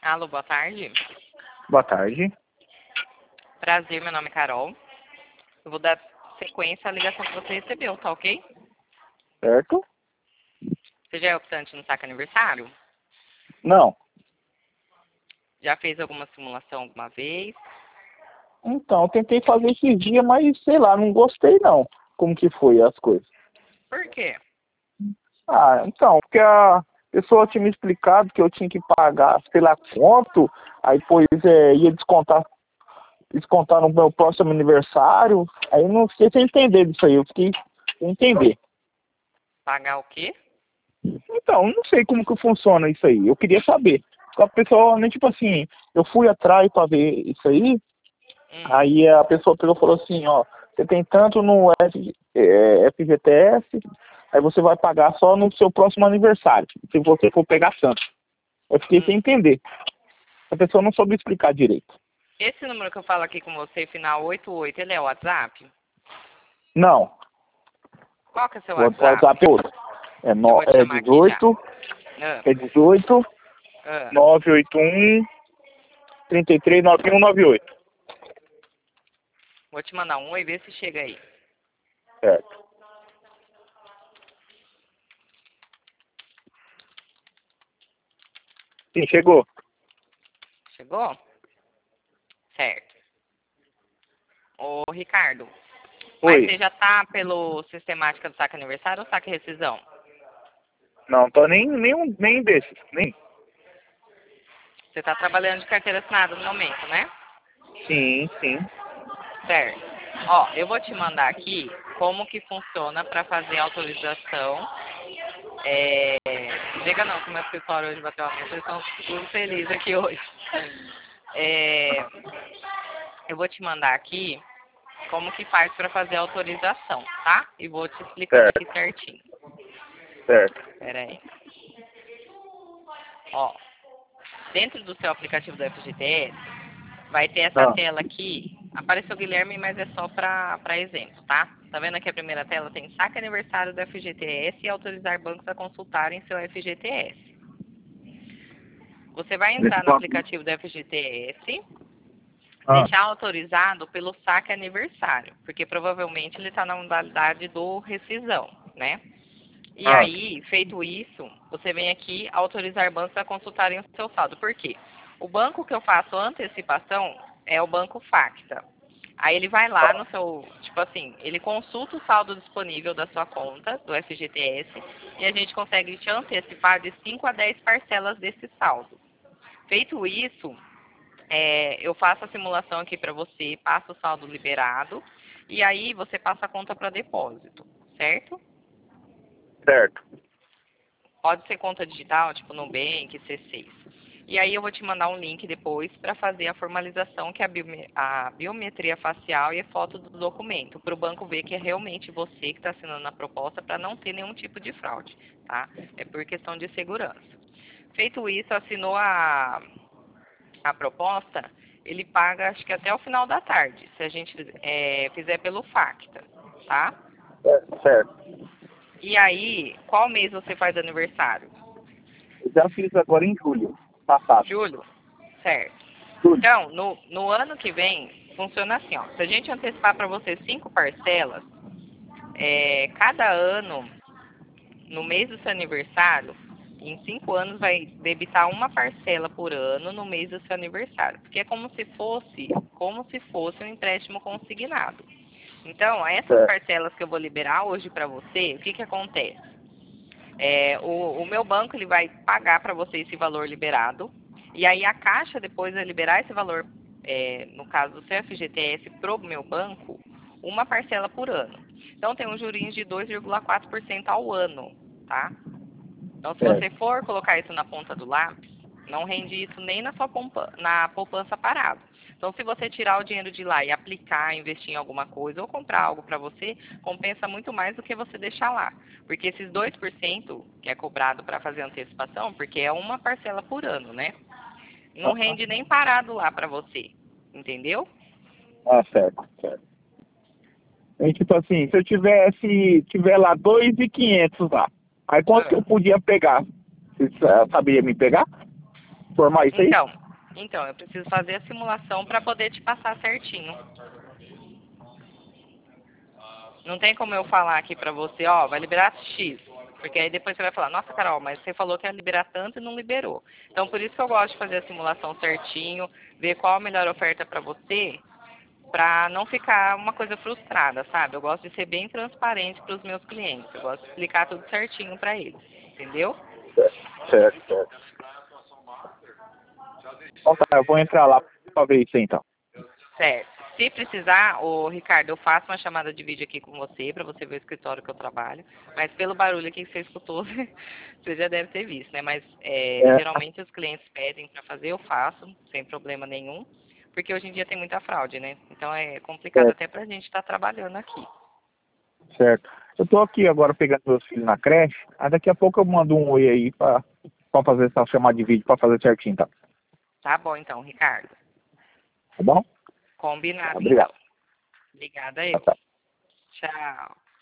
Alô, boa tarde. Boa tarde. Prazer, meu nome é Carol. Eu vou dar sequência à ligação que você recebeu, tá ok? Certo? Você já é optante no saque aniversário? Não. Já fez alguma simulação alguma vez? Então, eu tentei fazer esses dias, mas sei lá, não gostei não. Como que foi as coisas? Por quê? Ah, então, porque a pessoa tinha me explicado que eu tinha que pagar, sei lá quanto, aí depois ia descontar no meu próximo aniversário. Aí eu não fiquei sem entender disso aí, eu fiquei sem entender. Pagar o quê? Então, não sei como que funciona isso aí. Eu queria saber. A pessoa, nem tipo assim, eu fui atrás pra ver isso aí. Aí a pessoa pegou e falou assim, ó, você tem tanto no FGTS, aí você vai pagar só no seu próximo aniversário, se você for pegar tanto. Eu fiquei sem entender. A pessoa não soube explicar direito. Esse número que eu falo aqui com você, final 88, ele é o WhatsApp? Não. Qual que é o seu O WhatsApp? WhatsApp é outro. Eu vou te chamar aqui já. 18, é 18 981 33 9198. Vou te mandar um oi, vê se chega aí. Certo. Sim, chegou. Chegou? Certo. Ô, Ricardo, mas Oi. você já tá pelo sistemática do saque aniversário ou saque rescisão? Não, tô nem desses. Nem. Você tá trabalhando de carteira assinada no momento, né? Sim, sim. Certo. Ó, eu vou te mandar aqui como que funciona para fazer a autorização. Liga não, que o meu escritório hoje bateu a mesa, eles estão tudo felizes aqui hoje. Eu vou te mandar aqui como que faz para fazer a autorização, tá? E vou te explicando aqui Certo, certinho. certo. Pera aí. Ó, dentro do seu aplicativo do FGTS, vai ter essa Ah, tela aqui. Apareceu Guilherme, mas é só para exemplo, tá? Tá vendo aqui a primeira tela? Tem saque aniversário do FGTS e autorizar bancos a consultarem seu FGTS. Você vai entrar no aplicativo do FGTS, deixar autorizado pelo saque aniversário, porque provavelmente ele está na modalidade do rescisão, né? E aí, feito isso, você vem aqui autorizar bancos a consultarem o seu saldo. Por quê? O banco que eu faço antecipação é o Banco Facta. Aí ele vai lá no seu, tipo assim, ele consulta o saldo disponível da sua conta, do FGTS, e a gente consegue te antecipar de 5 a 10 parcelas desse saldo. Feito isso, eu faço a simulação aqui para você, passo o saldo liberado, e aí você passa a conta para depósito, certo? certo. Pode ser conta digital, tipo Nubank, C6. E aí eu vou te mandar um link depois para fazer a formalização, que é a biometria facial e a foto do documento, para o banco ver que é realmente você que está assinando a proposta para não ter nenhum tipo de fraude, tá? É por questão de segurança. Feito isso, assinou a proposta, ele paga acho que até o final da tarde, se a gente fizer pelo Facta, tá? Certo. E aí, qual mês você faz aniversário? Eu já fiz agora em julho passado. Julho? Certo. Julho. Então, no ano que vem, funciona assim, ó. Se a gente antecipar para você 5 parcelas, cada ano, no mês do seu aniversário, em 5 anos vai debitar uma parcela por ano no mês do seu aniversário. Porque é como se fosse um empréstimo consignado. Então, essas parcelas que eu vou liberar hoje para você, o que acontece? O meu banco ele vai pagar para você esse valor liberado, e aí a Caixa depois vai liberar esse valor, no caso do seu FGTS, para o meu banco, uma parcela por ano. Então tem um juros de 2,4% ao ano, tá? Então se você for colocar isso na ponta do lápis, não rende isso nem na sua na poupança parada. Então, se você tirar o dinheiro de lá e aplicar, investir em alguma coisa ou comprar algo para você, compensa muito mais do que você deixar lá. Porque esses 2% que é cobrado para fazer antecipação, porque é uma parcela por ano, né? Não rende nem parado lá para você. Entendeu? Ah, certo, certo. E tipo assim, se eu tiver lá 2.500 lá, aí quanto que eu podia pegar? Você sabia me pegar? formar isso aí? Então, eu preciso fazer a simulação para poder te passar certinho. Não tem como eu falar aqui pra você, ó, vai liberar X. Porque aí depois você vai falar, nossa, Carol, mas você falou que ia liberar tanto e não liberou. Então, por isso que eu gosto de fazer a simulação certinho, ver qual a melhor oferta pra você, pra não ficar uma coisa frustrada, sabe? Eu gosto de ser bem transparente pros meus clientes. Eu gosto de explicar tudo certinho pra eles, entendeu? Certo. Então tá, eu vou entrar lá pra ver isso aí, então. Certo. Se precisar, ô Ricardo, eu faço uma chamada de vídeo aqui com você, para você ver o escritório que eu trabalho. Mas pelo barulho aqui que você escutou, você já deve ter visto, né? Mas geralmente os clientes pedem para fazer, eu faço, sem problema nenhum. Porque hoje em dia tem muita fraude, né? Então é complicado até pra gente estar trabalhando aqui. Certo. Eu tô aqui agora pegando meus filhos na creche. Aí daqui a pouco eu mando um oi aí pra fazer essa chamada de vídeo, pra fazer certinho, tá? Tá bom então, Ricardo. Tá bom? Combinado Obrigado. então. Obrigada eu. Tá. Tchau.